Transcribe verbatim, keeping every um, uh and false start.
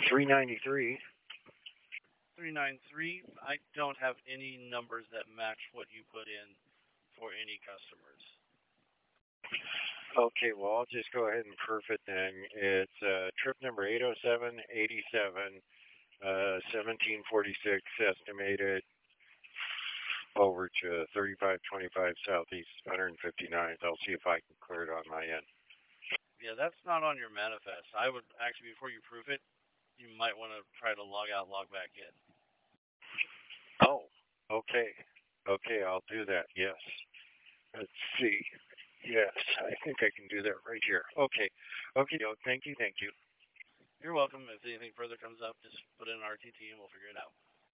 three ninety-three. three ninety-three. I don't have any numbers that match what you put in for any customers. Okay, well, I'll just go ahead and proof it then. It's uh, trip number eight oh seven eighty-seven, uh, seventeen forty-six estimated over to thirty-five twenty-five Southeast one fifty-ninth. I'll see if I can clear it on my end. Yeah, that's not on your manifest. I would actually, before you proof it, you might want to try to log out, log back in. Oh, okay. Okay, I'll do that, yes. Let's see. Yes, I think I can do that right here. Okay. Okay, thank you, thank you. You're welcome. If anything further comes up, just put in R T T and we'll figure it out.